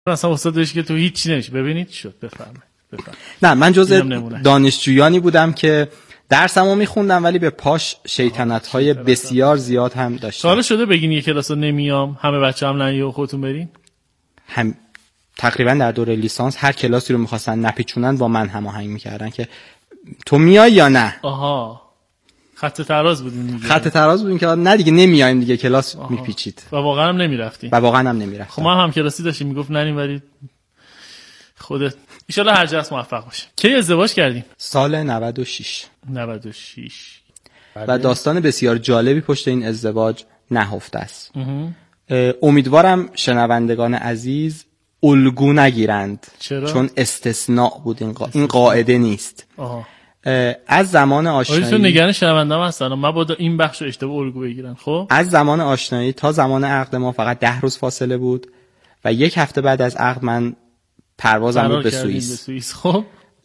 اصلا استادش که تو هیچ نمیشه. ببینید چی شد. بفرمایید. نه من جزء دانشجویانی بودم که درسمو میخوندم ولی به پاش شیطنت‌های بسیار زیاد هم داشتم. سوال شده بگین یه کلاس رو نمیام همه بچه هم نیا خودتون برین؟ تقریبا در دوره لیسانس هر کلاسی رو میخواستن نپیچونن با من هماهنگ میکردن که تو میای یا نه. آها خط تراز بودین دیگه. خط تراز بودین که نه دیگه نمیایم دیگه کلاس میپیچید. و واقعا هم نمیرفتین. و واقعا هم نمیرفتم. خب ما هم کلاسی داشتیم میگفت نریم ولی خودت ان شاء الله هر جاست موفق باشی. کی ازدواج کردین؟ سال 96. و داستان بسیار جالبی پشت این ازدواج نهفته است. امیدوارم شنوندگان عزیز الگو نگیرند. چرا؟ چون استثناء بود این قاعده نیست. از زمان آشنایی تو نگران شنونده‌ام هستن من با این بخشو اشتباه الگو بگیرن. خب از زمان آشنایی تا زمان عقد ما فقط 10 روز فاصله بود و 1 هفته بعد از عقد من پروازم بود به سوئیس. خب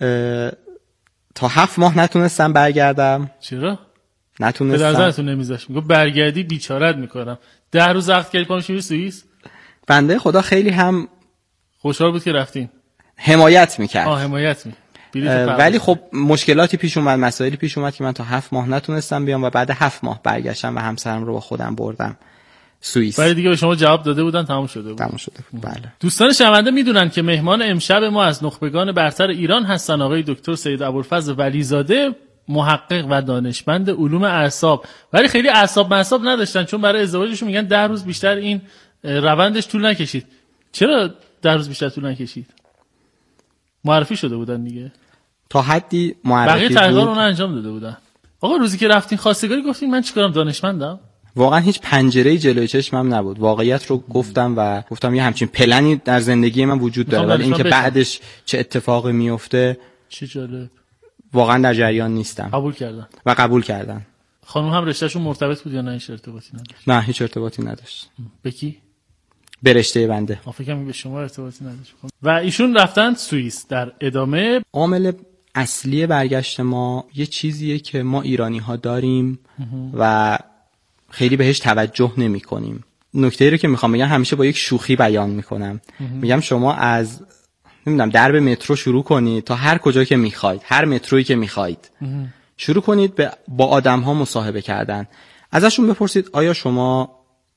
تا 7 ماه نتونستم برگردم. چرا؟ نتونستم. به نظرتون نمیذاشت میگه برگردی بیچارهت میکنم. 10 روز عقد کردی پام میری سوئیس. بنده خدا خیلی هم خوشحال بود که رفتین. حمایت میکرد. حمایت ولی خب مشکلاتی پیش اومد، مسائلی پیش اومد که من تا 7 ماه نتونستم بیام و بعد 7 ماه برگشتم و همسرم رو با خودم بردم سوئیس. ولی دیگه به شما جواب داده بودن تموم شده بود. بله. دوستان شنونده میدونن که مهمان امشب ما از نخبگان برتر ایران هستن آقای دکتر سید ابوالفضل ولیزاده، محقق و دانشمند علوم اعصاب. ولی خیلی اعصاب نداشتن چون برای ازدواجشون میگن 10 روز بیشتر این روندش طول نکشید. چرا 10 روز بیشتر طول نکشید؟ معرفی شده بودن دیگه. تا حدی معرفی بقیه تحقیقات رو انجام داده بودن. آقا روزی که رفتین خواستگاری گفتین من چیکارم دانشمندم؟ واقعا هیچ پنجره‌ای جلوی چشمم نبود. واقعیت رو گفتم یه همچین پلنی در زندگی من وجود داره ولی اینکه بعدش چه اتفاقی میفته چه جالب. واقعا در جریان نیستم. قبول کردن. خانم هم رشتهشون مرتبط بود یا نه هیچ ارتباطی نداشت؟ نه هیچ ارتباطی نداشت. به کی؟ به رشته بنده. فکرم به شما ارتباطی نداشت. و ایشون رفتن سوئیس. در ادامه عامل اصلی برگشت ما یه چیزیه که ما ایرانی‌ها داریم و خیلی بهش توجه نمی‌کنیم. نکته‌ای رو که میخوام بگم همیشه با یک شوخی بیان میکنم. میگم شما از درب مترو شروع کنید تا هر کجا که میخواید، هر مترویی که میخواید شروع کنید با آدم‌ها مصاحبه کردن. ازشون بپرسید آیا شما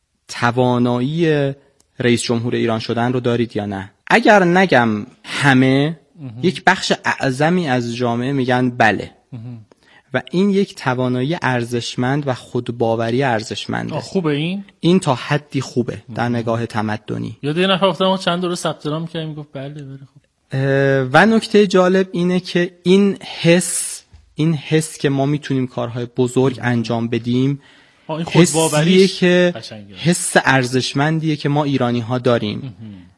توانایی رئیس جمهور ایران شدن رو دارید یا نه. اگر نگم همه، یک بخش اعظمی از جامعه میگن بله. و این یک توانایی ارزشمند و خودباوری ارزشمنده. خوبه این تا حدی خوبه در نگاه تمدنی. یاد یه نفر گفتم چند دوره ثبت نام کردم میگفت بله خب. و نکته جالب اینه که این حس که ما میتونیم کارهای بزرگ انجام بدیم، این خودباوریه که حس ارزشمندیه که ما ایرانی ها داریم.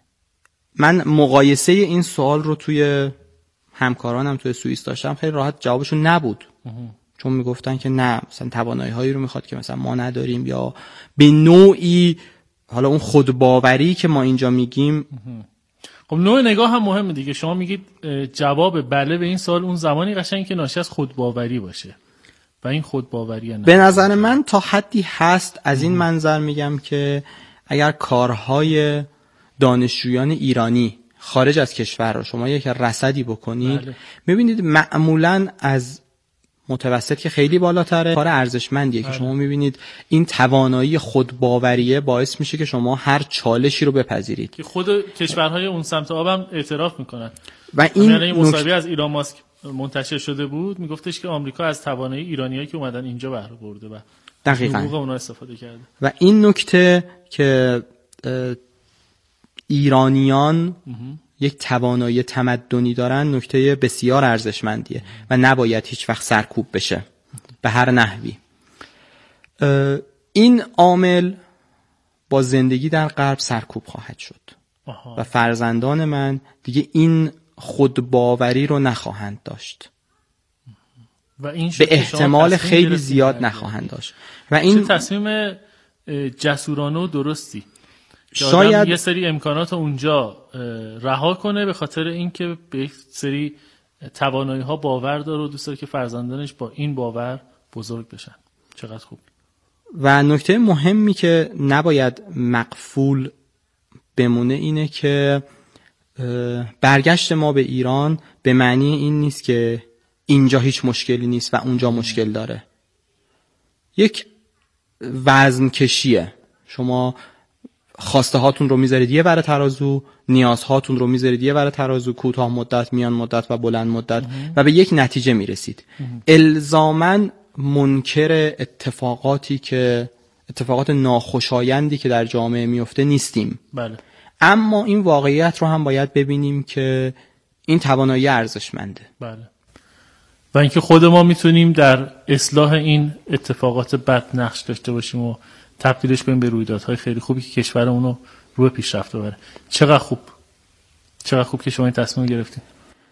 من مقایسه این سوال رو توی همکارانم توی سوئیس داشتم، خیلی راحت جوابشون نبود. چون میگفتن که نه مثلا توانایی هایی رو میخواد که مثلا ما نداریم یا به نوعی حالا اون خودباوری که ما اینجا میگیم. خب نوع نگاه هم مهمه دیگه. شما میگید جواب بله به این سوال اون زمانی قشنگ که ناشی از خودباوری باشه و این خودباوری نه. به نظر من تا حدی هست. از این منظر میگم که اگر کارهای دانشجویان ایرانی خارج از کشور رو شما یک رصدی بکنید میبینید معمولاً از متوسط که خیلی بالاتره کار ارزشمندیه که شما میبینید این توانایی خودباوریه باعث میشه که شما هر چالشی رو بپذیرید که خود کشورهای اون سمت آبم اعتراف میکنن. و این مصاحبه از ایلان ماسک منتشر شده بود میگفتش که آمریکا از توانایی ایرانیایی که اومدن اینجا بهره برده و دقیقاً حقوق اونها استفاده کرده. و این نکته که ایرانیان یک توانایی تمدنی دارن نکته بسیار ارزشمندیه و نباید هیچ وقت سرکوب بشه به هر نحوی. این عامل با زندگی در غرب سرکوب خواهد شد و فرزندان من دیگه این خودباوری رو نخواهند داشت و این به احتمال خیلی زیاد نخواهند داشت و این تصمیم جسورانه و درستی شاید یه سری امکانات اونجا رها کنه به خاطر اینکه به یک سری توانایی ها باور داره و دوست داره که فرزندانش با این باور بزرگ بشن. چقدر خوب. و نکته مهمی که نباید مغفول بمونه اینه که برگشت ما به ایران به معنی این نیست که اینجا هیچ مشکلی نیست و اونجا مشکل داره. یک وزن کشیه. شما خواسته هاتون رو میذارید یه ور ترازو، نیازهاتون رو میذارید یه ور ترازو، کوتاه مدت، میان مدت و بلند مدت، و به یک نتیجه میرسید. الزاماً منکر اتفاقات ناخوشایندی که در جامعه میفته نیستیم. بله. اما این واقعیت رو هم باید ببینیم که این توانایی ارزشمنده. بله. و اینکه خود ما میتونیم در اصلاح این اتفاقات بد نقش داشته باشیم و تبدیلش کنیم به رویدادهای خیلی خوبی که کشورمون رو به پیشرفت ببره. چقدر خوب که شما این تصمیم گرفتید.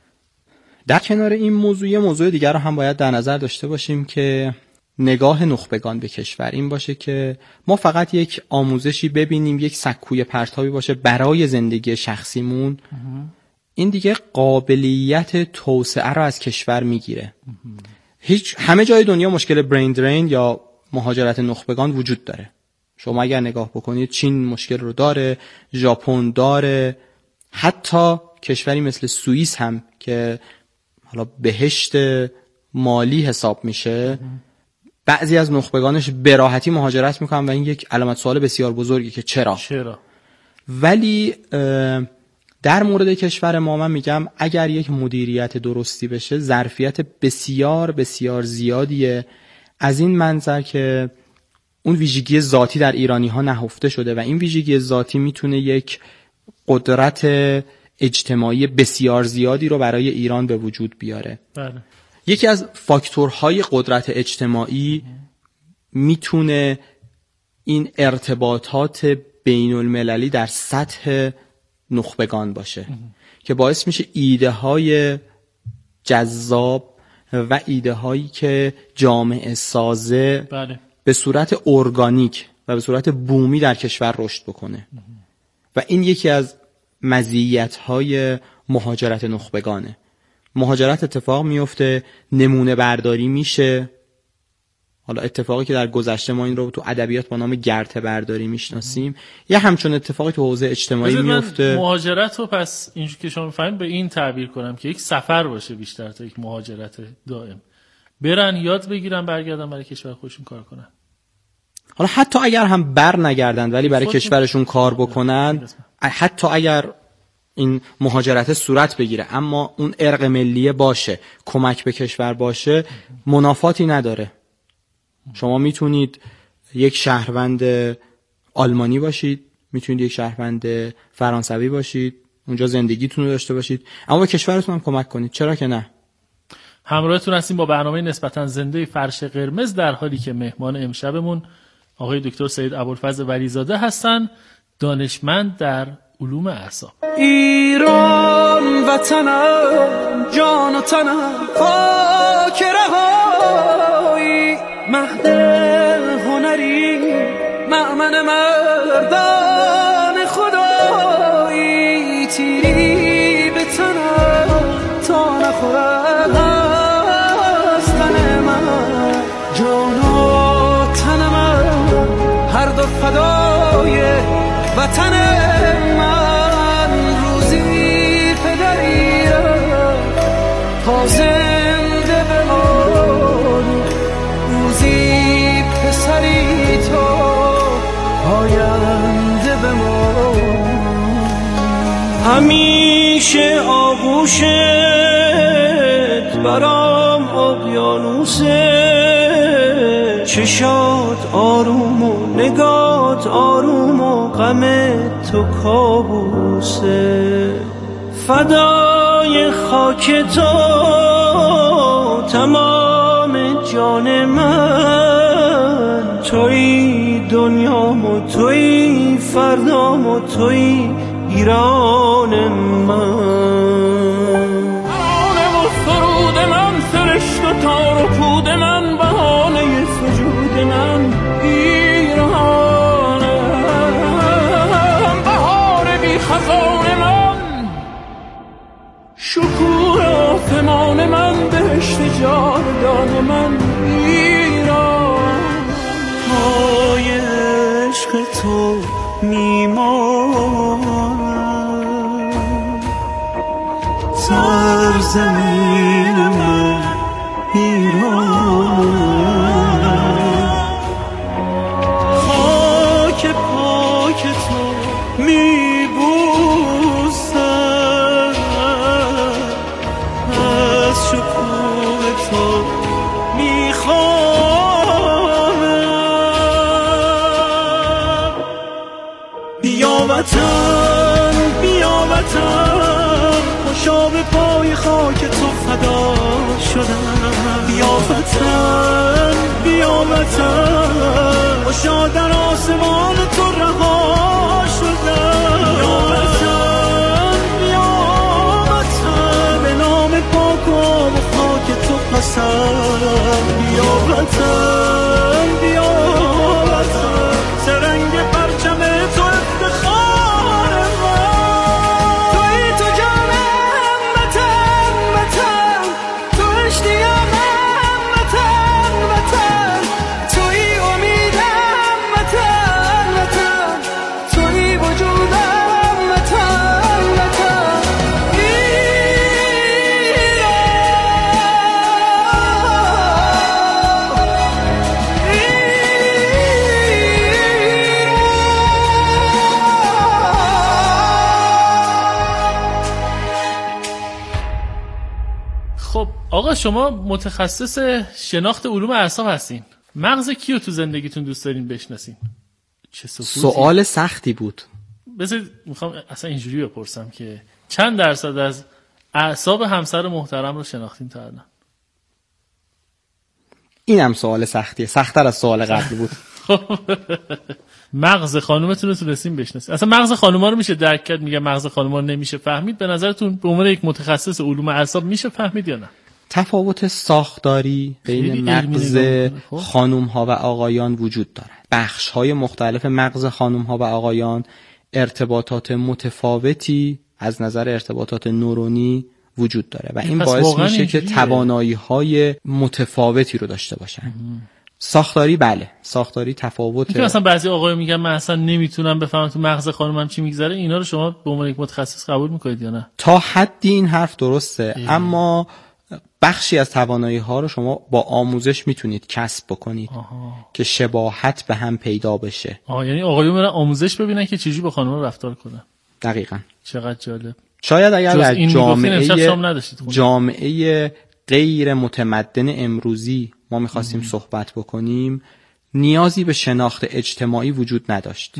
در کنار این موضوع دیگر رو هم باید در نظر داشته باشیم که نگاه نخبگان به کشور این باشه که ما فقط یک آموزشی ببینیم، یک سکوی پرتابی باشه برای زندگی شخصیمون. این دیگه قابلیت توسعه رو از کشور میگیره. همه جای دنیا مشکل برین درین یا مهاجرت نخبگان وجود داره. شما اگر نگاه بکنید چین مشکل رو داره، ژاپن داره، حتی کشوری مثل سوئیس هم که حالا بهشت مالی حساب میشه، بعضی از نخبگانش به راحتی مهاجرت میکنن و این یک علامت سوال بسیار بزرگی که چرا؟ ولی در مورد کشور ما من میگم اگر یک مدیریت درستی بشه، ظرفیت بسیار بسیار زیادیه از این منظر که اون ویژگی ذاتی در ایرانی ها نهفته شده و این ویژگی ذاتی میتونه یک قدرت اجتماعی بسیار زیادی رو برای ایران به وجود بیاره. بله. یکی از فاکتورهای قدرت اجتماعی میتونه این ارتباطات بین المللی در سطح نخبگان باشه که باعث میشه ایده های جذاب و ایده هایی که جامعه سازه بله. به صورت ارگانیک و به صورت بومی در کشور رشد بکنه. و این یکی از مزیت های مهاجرت نخبگانه. مهاجرت اتفاق میفته، نمونه برداری میشه. حالا اتفاقی که در گذشته ما این رو تو ادبیات با نام گرته برداری میشناسیم، یه همچون اتفاقی تو حوزه اجتماعی میفته. مهاجرت رو پس اینجوری که شما می‌فهمید به این تعبیر کنم که یک سفر باشه بیشتر تا یک مهاجرت دائم. برن یاد بگیرن برگردن برای کشور خودشون کار کنن. حالا حتی اگر هم بر نگردن ولی برای کشورشون کار بکنن، حتی اگر این مهاجرت صورت بگیره اما اون ارق ملیه باشه، کمک به کشور باشه، منافاتی نداره. شما میتونید یک شهروند آلمانی باشید، میتونید یک شهروند فرانسوی باشید، اونجا زندگیتون رو داشته باشید، اما به کشورتون هم کمک کنید. چرا که نه؟ همراهتون هستیم با برنامه نسبتاً زنده فرش قرمز، در حالی که مهمان امشبمون آقای دکتر سید ابوالفضل ولیزاده هستن، دانشمند در علوم اعصاب. ایران وطنم، جان و تنم، خاک رهایی، مهد هنری، مأمن مردان خدایی، تیری به تنم تا نخورد از تن من، جان و تن من هر دو فدای وطن من. روزی پدری تا زنده بمانی، روزی پسری تا آینده بمانی. همیشه آغوشت برام اقیانوسه، چشات آروم و نگات آروم و غم تو کابوسه. فدای خاک تو تمام جان من، توی دنیام و توی فردام و توی ایران من. ترانه و سرود من، سرشت و تار و پود من، بهانه سجود من ایرانم، بهار بی خزان من، شکوه آسمان من، بهشت جاودان من ایران. پای عشق تو میمانم، سرزمین من ایران، خاک پاک تو میبوسم، از شکوه تو میخوامم. بیا وطن بیا وطن، خوشا به پای خاک تو فدا شدم. بیا وطن بیا وطن، خوشا در آسمان تو رها شدم. بیا وطن بیا وطن، به نام پاک و آب و خاک تو قسم. بیا وطن بیا وطن، سرنگ پرچم تو افتخار من. توی تو جانم وطن وطن، تو اشتیاقم وطن وطن، توی امیدم وطن وطن، توی وجودم وطن وطن. خب آقا شما متخصص شناخت علوم اعصاب هستین، مغز کیو تو زندگیتون دوست دارین بشناسین؟ چه سوال سختی بود. بذارید میخوام اصلا اینجوری بپرسم که چند درصد از اعصاب همسر محترم رو شناختین تا الان؟ اینم سوال سختیه، سخت‌تر از سوال قبلی بود. مغز خانومتون رو تونستین بشناسین؟ اصلا مغز خانوما رو میشه درک کرد؟ میگه مغز خانوما رو نمیشه فهمید. به نظرتون به عنوان یک متخصص علوم اعصاب میشه فهمید یا نه؟ تفاوت ساختاری بین مغز خانم ها و آقایان وجود دارد. بخش های مختلف مغز خانم ها و آقایان ارتباطات متفاوتی از نظر ارتباطات نورونی وجود داره و این باعث میشه که توانایی های متفاوتی رو داشته باشن. ساختاری بله، ساختاری تفاوت. که مثلا بعضی آقایون میگن من اصلا نمیتونم بفهمم تو مغز خانمم چی میگذره، اینا رو شما به عنوان یک متخصص قبول میکنید یا نه؟ تا حدی این حرف درسته، اما بخشی از توانایی ها رو شما با آموزش میتونید کسب بکنید که شباهت به هم پیدا بشه. یعنی آقایون برن آموزش ببینن که چجوری با خانم رفتار کنن. دقیقاً. چقدر جالب. شاید اگر در جامعه غیر متمدن امروزی ما میخواستیم صحبت بکنیم، نیازی به شناخت اجتماعی وجود نداشت.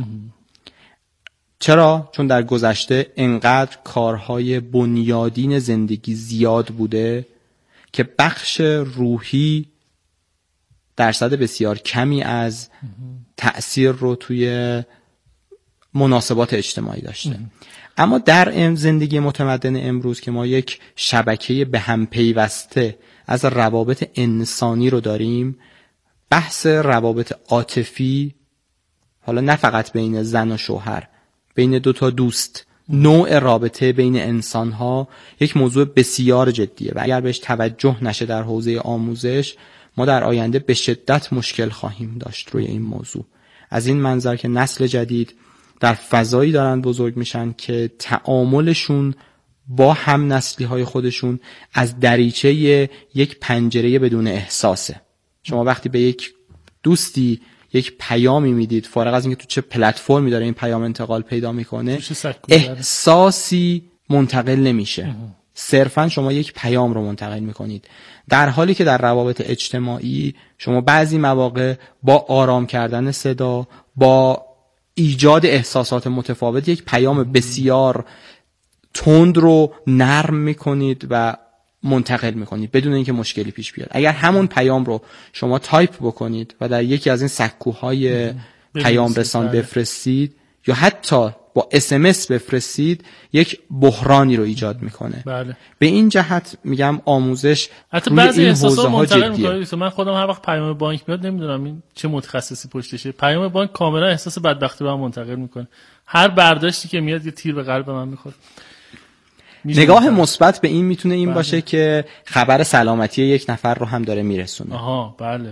چرا؟ چون در گذشته انقدر کارهای بنیادین زندگی زیاد بوده که بخش روحی درصد بسیار کمی از تأثیر رو توی مناسبات اجتماعی داشته. اما در زندگی متمدن امروز که ما یک شبکه به هم پیوسته از روابط انسانی رو داریم، بحث روابط عاطفی، حالا نه فقط بین زن و شوهر، بین دو تا دوست، نوع رابطه بین انسان‌ها یک موضوع بسیار جدیه و اگر بهش توجه نشه در حوزه آموزش، ما در آینده به شدت مشکل خواهیم داشت روی این موضوع. از این منظر که نسل جدید در فضایی دارن بزرگ میشن که تعاملشون با هم نسلی های خودشون از دریچه یک پنجره بدون احساسه. شما وقتی به یک دوستی یک پیامی میدید، فارغ از اینکه تو چه پلتفرمی داره این پیام انتقال پیدا میکنه، احساسی منتقل نمیشه. صرفا شما یک پیام رو منتقل میکنید، در حالی که در روابط اجتماعی شما بعضی مواقع با آرام کردن صدا، با ایجاد احساسات متفاوت، یک پیام بسیار تند رو نرم میکنید و منتقل میکنید بدون اینکه مشکلی پیش بیاد. اگر همون پیام رو شما تایپ بکنید و در یکی از این سکوهای پیام رسان بفرستید یا حتی با SMS بفرستید، یک بحرانی رو ایجاد میکنه. بله. به این جهت میگم آموزش حتی بعضی احساسات منتقل میکنه. من خودم هر وقت پیام بانک میاد نمیدونم این چه متخصصی پشتشه، پیام بانک کاملا احساس بدبختی به من منتقل میکنه. هر برداشتی که میاد یه تیر به قلب من میخوره. نگاه مثبت به این میتونه این باشه که خبر سلامتی یک نفر رو هم داره میرسونه. آها بله.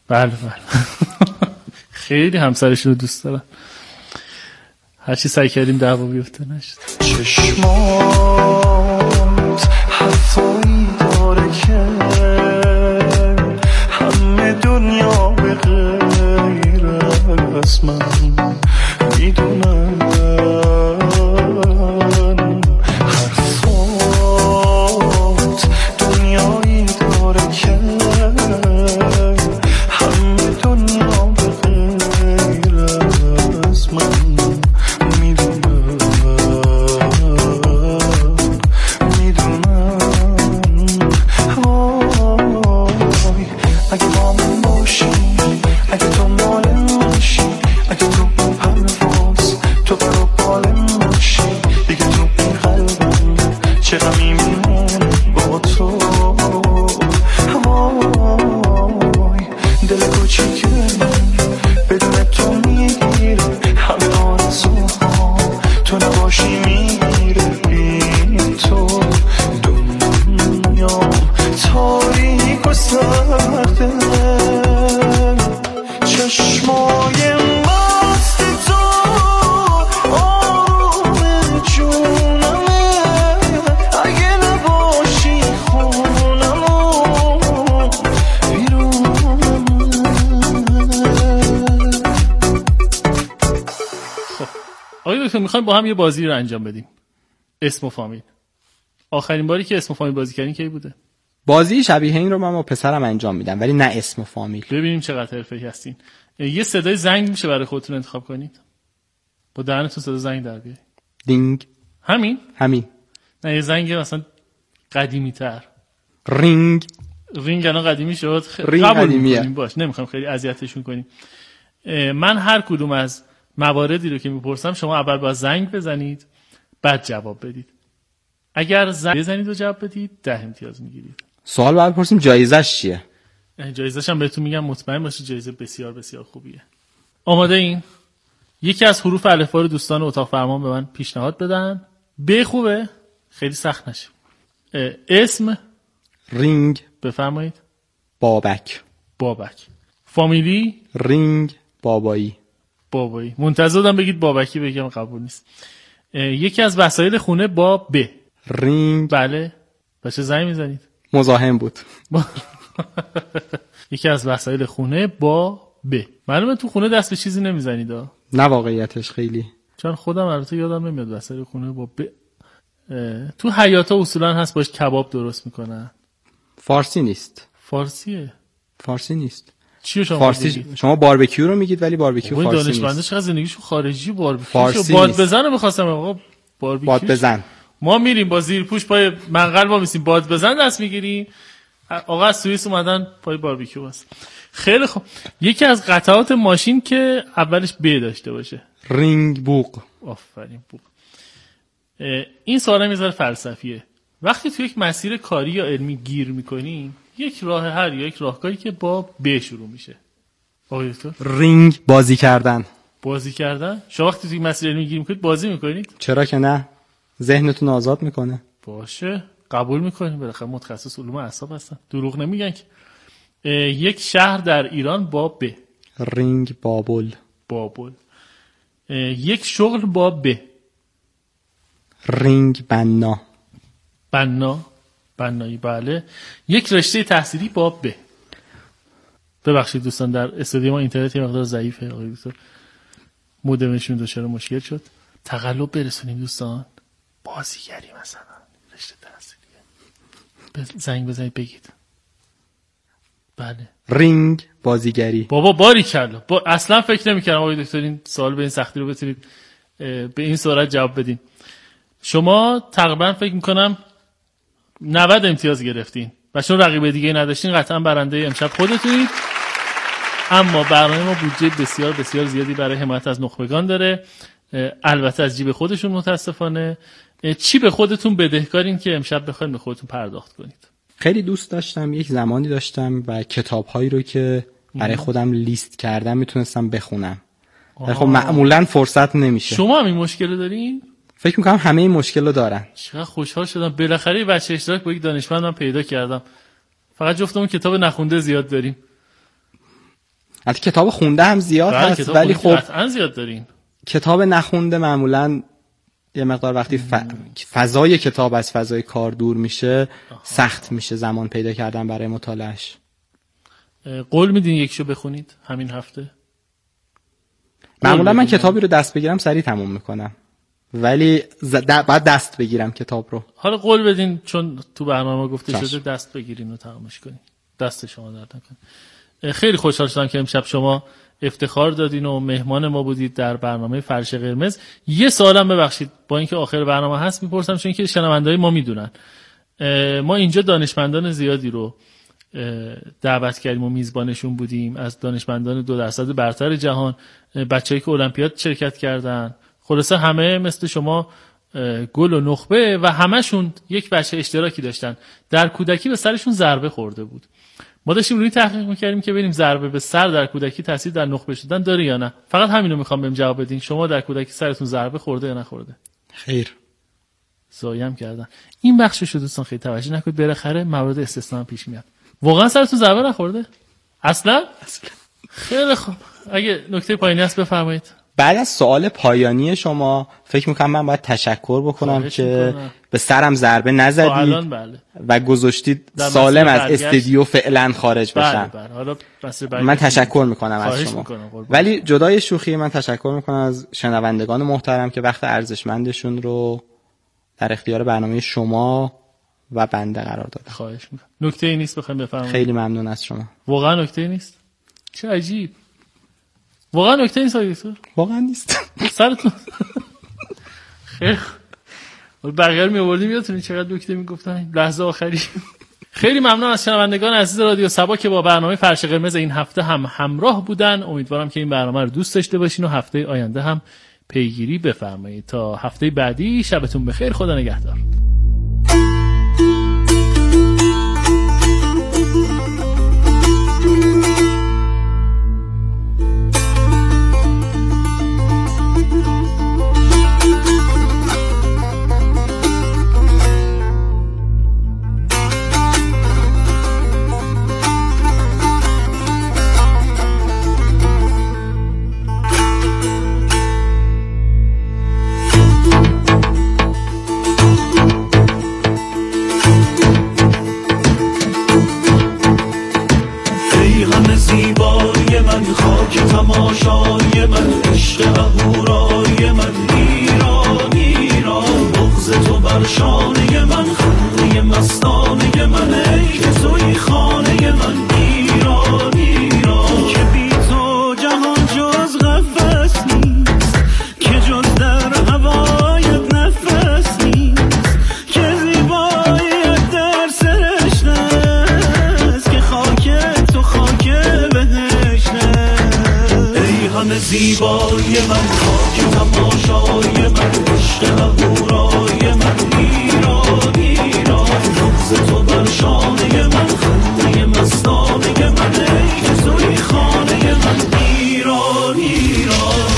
خیلی همسرشون رو دوست دارم. هرچی سعی کردیم دعوا بیفته نشد. چشمات چه غمی میمونه با تو. وای دل کوچیک من بدون تو میگیره همه آرزوها، تو نباشی میره این تو دنیا تاریک و سرده. چشمای مست تو آروم جونمه، اگه نباشی خونمون بیرونمه. خب آقای دکتر میخوایم با هم یه بازی رو انجام بدیم، اسم و فامیل. آخرین باری که اسم و فامیل بازی کردین کی بوده؟ بازی شبیه این رو من با پسرم انجام میدم ولی نه اسم و فامیل. ببینیم چقدر حرفه‌ای هستین. یه صدای زنگ میشه برای خودتون انتخاب کنید، با دهنتون صدا زنگ در بیارید. دینگ. همین؟ نه یه زنگ مثلا قدیمی تر. رینگ. رینگ الان قدیمی شد. رینگ قدیمیه. باش نمیخوام خیلی اذیتشون کنیم. من هر کدوم از مواردی رو که میپرسم شما اول با زنگ بزنید بعد جواب بدید. اگر زنگ بزنید و جواب بدید 10 امتیاز میگیرید. سوال بعد بپرسیم جایزش چیه؟ جایزش هم بهتون میگم، مطمئن باشید جایزه بسیار بسیار خوبیه. آماده این؟ یکی از حروف الفبا رو دوستان اتاق فرمان به من پیشنهاد بدن. ب خوبه؟ خیلی سخت نشه. اسم؟ رینگ. بفرمایید. بابک. فامیلی؟ رینگ بابایی. منتظر بودم بگید بابکی، بگم قبول نیست. یکی از وسایل خونه با ب. رینگ. بله. بچه زنگ میزنید. مزاحم بود. یکی از وسایل خونه با ب. معلومه تو خونه دست به چیزی نمیزنید ها؟ نه واقعیتش خیلی. چون خودم البته یادم نمیاد وسایل خونه با ب. تو حیاتا اصولا هست باش کباب درست میکنن. فارسی نیست. فارسیه. فارسی نیست. چیو شما فارسی شما باربیکیو رو میگید ولی باربیکیو فارسی نیست. دانشمنده چقدر زندگیشو خارجی باربیکیو باد بزنه می‌خواستم آقا باربیکیو. باد بزن. ما میریم با زیرپوش پای منقل ما میسیم باد بزن دست میگیریم. آقا از سوئیس اومدن پای باربیکیو واسه. خیلی خوب. یکی از قطعات ماشین که اولش ب داشته باشه. رینگ بوق. آفرین بوق. این سوال میذاره فلسفیه. وقتی تو یک مسیر کاری یا علمی گیر میکنی یک راه حل یا یک راهکاری که با ب شروع میشه. آقای دکتر؟ رینگ بازی کردن. شما وقتی تو یک مسیر علمی گیر میکنید بازی میکنید؟ چرا که نه. ذهنتون آزاد میکنه. باشه قبول میکنیم، بالاخره متخصص علوم اعصاب هستن، دروغ نمیگن که. یک شهر در ایران با ب. رینگ بابل. یک شغل با ب. رینگ بنایی. بله. یک رشته تحصیلی با ب. ببخشید دوستان در استودیو ما اینترنت یه مقدار ضعیفه آقای دکتر، مودمشون دچار مشکل شد. تقلب برسونیم دوستان. بازیگری مثلا رشته تحصیلیه. زنگ بزنید بگید. بله. رینگ بازیگری. بابا باریکلا. اصلا فکر نمی‌کردم آقای دکتر این سوال به این سختی رو بتونید به این سرعت جواب بدین. شما تقریبا فکر می‌کنم 90 امتیاز گرفتین و چون رقیب دیگه نداشتین قطعا برنده امشب خودتونید. اما برنامه ما بودجه بسیار بسیار زیادی برای حمایت از نخبگان داره، البته از جیب خودشون متاسفانه. چی به خودتون بدهکارین که امشب بخواید به خودتون پرداخت کنید؟ خیلی دوست داشتم، یک زمانی داشتم و کتاب‌هایی رو که برای خودم لیست کردم میتونستم بخونم. خب معمولا فرصت نمیشه. شما هم این مشکل دارین؟ فکر میکنم همه این مشکل رو دارن. چقدر خوشحال شدم بالاخره بچه اشتراک با یک دانشمند من پیدا کردم. فقط جفتمون کتاب نخونده زیاد داریم. البته کتاب خونده هم زیاد هست ولی خب قطعا زیاد دارین. کتاب نخونده معمولا یه مقدار وقتی فضای کتاب از فضای کار دور میشه سخت میشه زمان پیدا کردن برای مطالعهش. قول میدین یکشو بخونید همین هفته؟ معمولا من کتابی رو دست بگیرم سریع تموم میکنم ولی بعد دست بگیرم کتاب رو. حالا قول بدین چون تو برنامه گفته شده دست بگیرین و تمامش کنین. دست شما درد نکنه. خیلی خوشحال شدم که امشب شما افتخار دادین و مهمان ما بودید در برنامه فرش قرمز. یه سوالم ببخشید با اینکه آخر برنامه هست میپرسم چون که شنونده‌های ما میدونن ما اینجا دانشمندان زیادی رو دعوت کردیم و میزبانشون بودیم، از دانشمندان 2% برتر جهان، بچه‌ای که المپیاد شرکت کردن، خلاصه همه مثل شما گل و نخبه و همشون یک بچه اشتراکی داشتن. در کودکی به سرشون ضربه خورده بود. ما داشتیم روی تحقیق میکردیم که ببینیم ضربه به سر در کودکی تاثیر در نخبه شدن داره یا نه. فقط همینو میخوام بهم جواب بدین. شما در کودکی سرتون ضربه خورده یا نخورده؟ خیر. زایم کردن. این بخششو دوستان خیلی توجه نکنید، بالاخره موارد استثنا پیش میاد. واقعا سرتون ضربه نخورده؟ اصلا؟ خیلی خوب. اگه نکته پایانی هست بفرمایید. بعد از سوال پایانی شما فکر میکنم من باید تشکر بکنم که به سرم ضربه نزدید و گذاشتید سالم از استودیو فعلا خارج بشم. من تشکر میکنم از شما. ولی جدای شوخی، من تشکر میکنم از شنوندگان محترم که وقت ارزشمندشون رو در اختیار برنامه شما و بنده قرار دادن. خواهش میکنم. نکته ای نیست بخوایم بفرمایید؟ خیلی ممنون از شما. واقعا نکته ای نیست؟ چه عجیب. واقعا نکته نیست آقای دکتر؟ واقعا نیست. سرتون خیلی بقیه رو می‌آوردیم یادتونه چقدر نکته میگفتن لحظه آخری. خیلی ممنون از شنوندگان عزیز رادیو صبا که با برنامه فرش قرمز این هفته هم همراه بودن. امیدوارم که این برنامه رو دوست داشته باشین و هفته آینده هم پیگیری بفرمایید. تا هفته بعدی شبتون بخیر، خدا نگهدار. تماشای من، عشق اهورای من، ایران ایران، بغض تو بر شانه من، خنده مستانه من، ای که توی خانه من، ایران ایران، که بی تو جهان جز قفس نیست، که جز در هوایت نفس نیست، که زیباییت در سرشته است، که خاک تو خاک بهشته. همه زیبای من، خاک تماشای من، عشق اهورای من، ایران ایران، بغض تو بر شانه من، خنده مستانه من، ای که توی خانه من، ایران ایران.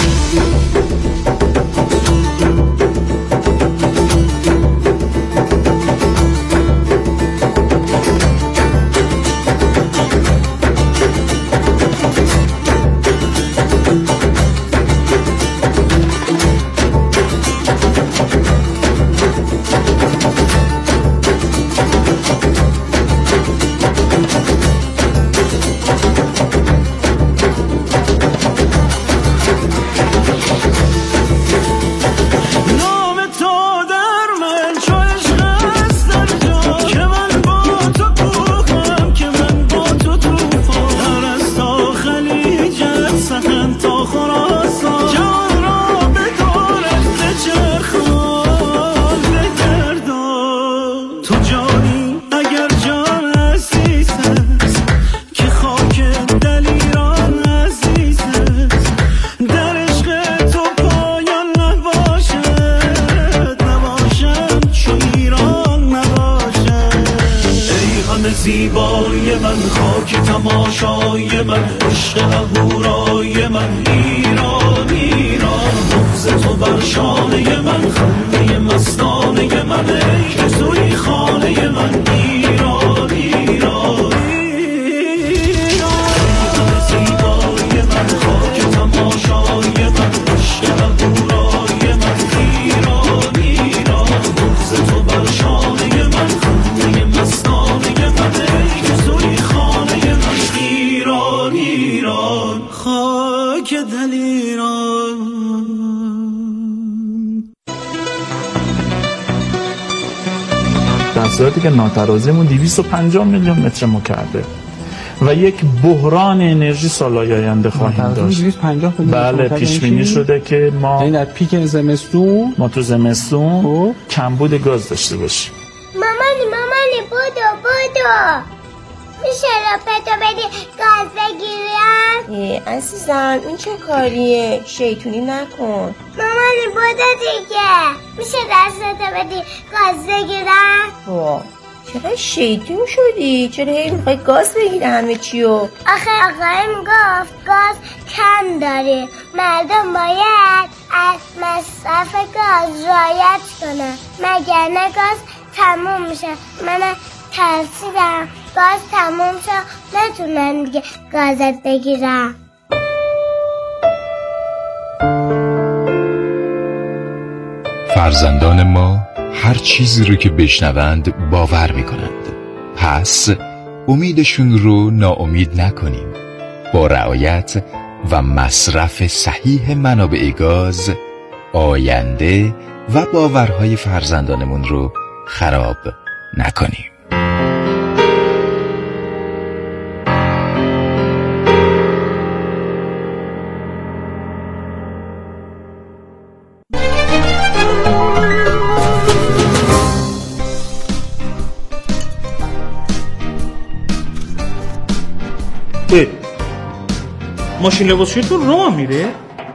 زیبای من، خاک تماشای من، عشق اهورای من، ایران ایران، بغض تو بر شانه من، خنده مستانه من، ای که توی خانه من، ایران ایران ایران. زیبای من، خاک تماشای من، عشق اهورای من، ایران ایران، بغض تو بر شانه من، خنده مستانه من، ای که توی خانه من، ایران ایران، خاک دل ایران. در صورتی که ناترازیمون 250 میلیون متر مکعبه و یک بحران انرژی سالهای آینده خواهیم داشت. 250 بله، پیش بینی شده که ما در پیک زمستون تو زمستون کمبود گاز داشته باشیم. مامانی بودو میشه لپتو بدی گاز بگیرم؟ عزیزم این چه کاریه؟ شیطونی نکن. مامانی بوده دیگه. میشه دستتو بدی گاز بگیرم؟ چرا شیطون شدی؟ چرا هی میخوای گاز بگیره همه چیو؟ آخه آقایم گفت گاز کم داری، مردم باید از مصرف گاز رعایت کنن، مگر نه گاز تموم میشه. من ترسیدم گاز تموم شد نتونن دیگه گازت بگیرم. فرزندان ما هر چیزی رو که بشنوند باور میکنند، پس امیدشون رو ناامید نکنیم. با رعایت و مصرف صحیح منابع گاز آینده و باورهای فرزندانمون رو خراب نکنیم. ماشین لباسشویی تو راه میره؟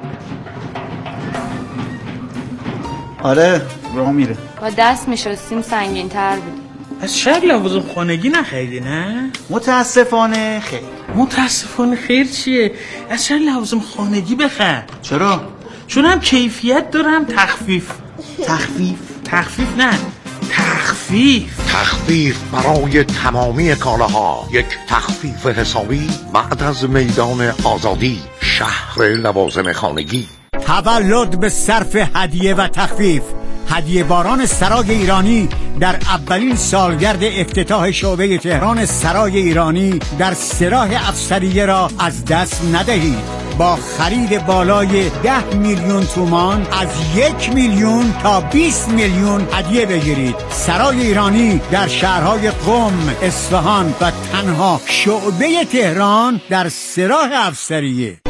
آره راه میره. با دست میشستیم سنگین تر بود. از شاید لوازم خانگی نخریدی نه؟ متاسفانه خیر. متاسفانه خیر چیه؟ از شاید لوازم خانگی بخر. چرا؟ چون هم کیفیت داره هم تخفیف. تخفیف نه، تخفیف برای تمامی کالاها. یک تخفیف حسابی بعد از میدان آزادی، شهر لوازم خانگی. تولد به صرف هدیه و تخفیف. هدیه باران سرای ایرانی در اولین سالگرد افتتاح شعبه تهران سرای ایرانی در سراح افسریه را از دست ندهید. با خرید بالای 10 میلیون تومان از 1 میلیون تا 20 میلیون هدیه بگیرید. سرای ایرانی در شهرهای قم، اصفهان و تنها شعبه تهران در سراح افسریه.